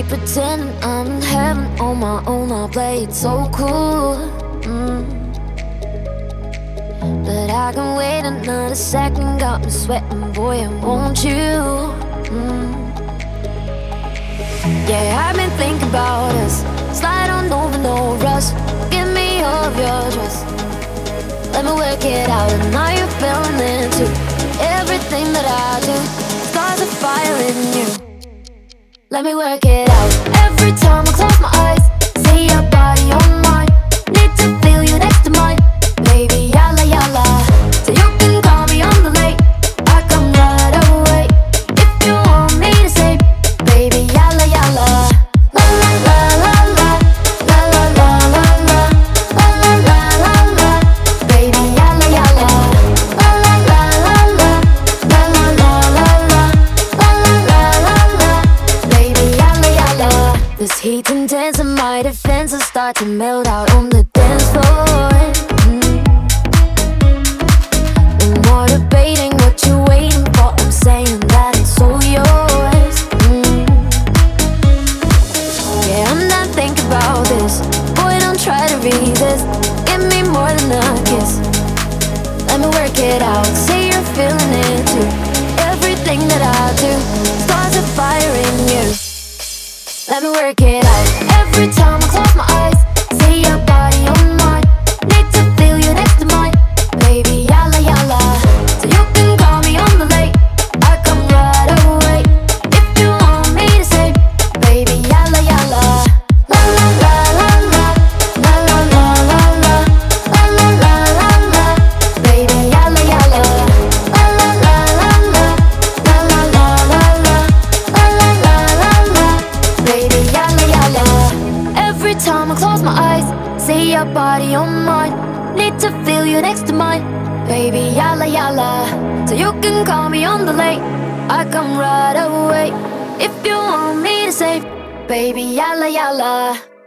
pretending I'm in heaven on my own. I play it so cool, but I can wait another second. Got me sweating, boy, and won't you? Yeah, I've been thinking about us. Slide on over, no rush. Give me all of your trust. Let me work it out, and now you're feeling it too. Everything that I do starts a fire in you. Let me work it out. Every time I close my eyes, see your body on mine. Need to feel you next to mine, baby, yalla yalla. So you can call me on the late, I come right away. If you want me to say, baby, yalla yalla. La la la la la, la la la la la, la la la la la, baby, yalla yalla. La la la la la, la la la la la, la la la la la, baby, yalla yalla. This heat intense and my defenses start to melt out on the dance floor. No more debating what you're waiting for. I'm saying that it's all yours. Yeah, I'm not thinking about this. Boy, don't try to resist. Give me more than a kiss. Let me work it out. Say you're feeling it too. Everything that I do starts a fire in you. Let me work it out. Every time I close my eyes, see your body on mine. Need to feel you next to mine, baby, yalla yalla. So you can call me on the late, I come right away. If you want me to say, baby, yalla yalla. La la la la la, la la la la la, la la la la la, baby, yalla yalla. La la la la la, la la la la la, la la la la la, baby, yalla yalla. Every time I close my eyes, see your body on mine. Need to feel you next to mine, baby, yalla yalla. So you can call me on the late, I come right away. If you want me to say, baby, yalla yalla.